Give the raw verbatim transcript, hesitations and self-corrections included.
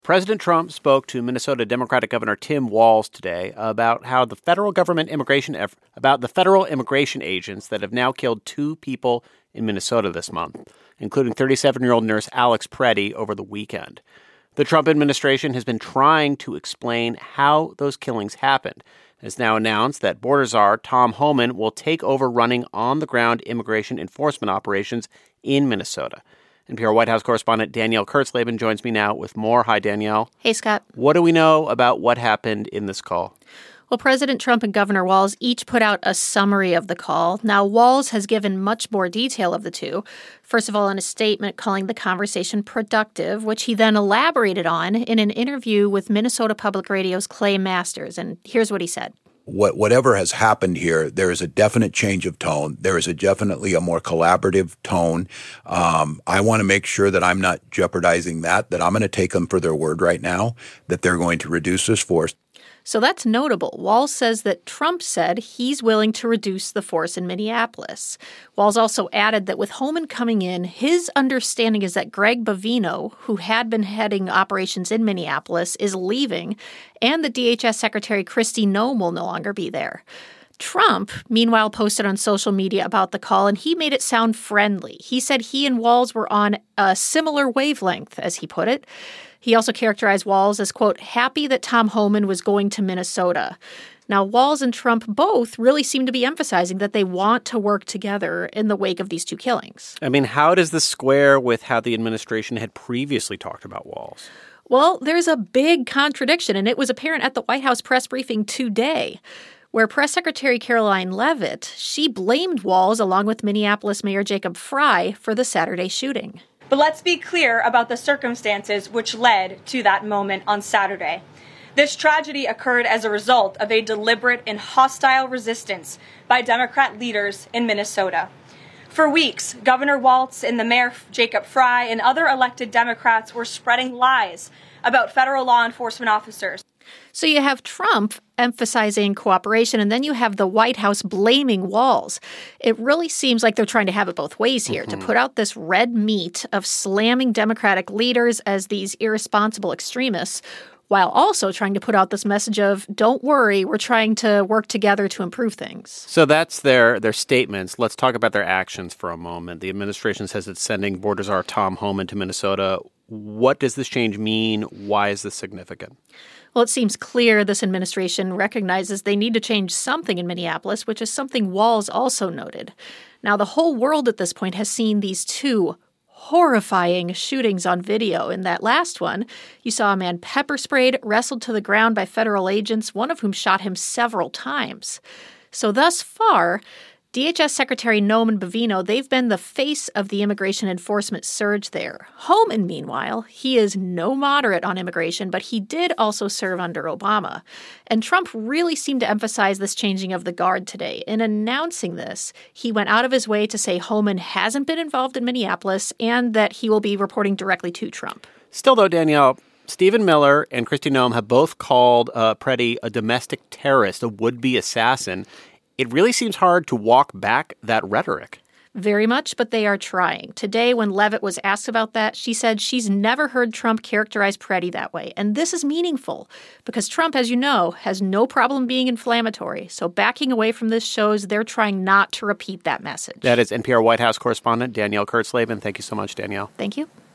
President Trump spoke to Minnesota Democratic Governor Tim Walz today about how the federal government immigration eff- about the federal immigration agents that have now killed two people in Minnesota this month, including thirty-seven-year-old nurse Alex Preddy over the weekend. The Trump administration has been trying to explain how those killings happened. It has now announced that border czar Tom Homan will take over running on-the-ground immigration enforcement operations in Minnesota. N P R White House correspondent Danielle Kurtzleben joins me now with more. Hi, Danielle. Hey, Scott. What do we know about what happened in this call? Well, President Trump and Governor Walz each put out a summary of the call. Now, Walz has given much more detail of the two. First of all, in a statement calling the conversation productive, which he then elaborated on in an interview with Minnesota Public Radio's Clay Masters. And here's what he said. What, whatever has happened here, there is a definite change of tone. There is a definitely a more collaborative tone. Um, I want to make sure that I'm not jeopardizing that, that I'm going to take them for their word right now, that they're going to reduce this force. So that's notable. Walz says that Trump said he's willing to reduce the force in Minneapolis. Walz also added that with Homan coming in, his understanding is that Greg Bovino, who had been heading operations in Minneapolis, is leaving, and the D H S Secretary Kristi Noem will no longer be there. Trump, meanwhile, posted on social media about the call, and he made it sound friendly. He said he and Walz were on a similar wavelength, as he put it. He also characterized Walz as, quote, happy that Tom Homan was going to Minnesota. Now, Walz and Trump both really seem to be emphasizing that they want to work together in the wake of these two killings. I mean, how does this square with how the administration had previously talked about Walz? Well, there's a big contradiction, and it was apparent at the White House press briefing today, where Press Secretary Karoline Leavitt, she blamed Walz, along with Minneapolis Mayor Jacob Frey, for the Saturday shooting. But let's be clear about the circumstances which led to that moment on Saturday. This tragedy occurred as a result of a deliberate and hostile resistance by Democrat leaders in Minnesota. For weeks, Governor Walz and the Mayor Jacob Frey and other elected Democrats were spreading lies about federal law enforcement officers. So you have Trump emphasizing cooperation, and then you have the White House blaming Walz. It really seems like they're trying to have it both ways here, mm-hmm. to put out this red meat of slamming Democratic leaders as these irresponsible extremists, while also trying to put out this message of, don't worry, we're trying to work together to improve things. So that's their, their statements. Let's talk about their actions for a moment. The administration says it's sending border czar Tom Homan to Minnesota. What does this change mean? Why is this significant? Well, it seems clear this administration recognizes they need to change something in Minneapolis, which is something Walz also noted. Now, the whole world at this point has seen these two horrifying shootings on video. In that last one, you saw a man pepper sprayed, wrestled to the ground by federal agents, one of whom shot him several times. So thus far, D H S Secretary Noem and Bovino, they've been the face of the immigration enforcement surge there. Homan, meanwhile, he is no moderate on immigration, but he did also serve under Obama. And Trump really seemed to emphasize this changing of the guard today. In announcing this, he went out of his way to say Homan hasn't been involved in Minneapolis and that he will be reporting directly to Trump. Still, though, Danielle, Stephen Miller and Kristi Noem have both called uh, Preddy a domestic terrorist, a would-be assassin. It really seems hard to walk back that rhetoric. Very much, but they are trying. Today, when Leavitt was asked about that, she said she's never heard Trump characterize Preddy that way. And this is meaningful because Trump, as you know, has no problem being inflammatory. So backing away from this shows they're trying not to repeat that message. That is N P R White House correspondent Danielle Kurtzleben. Thank you so much, Danielle. Thank you.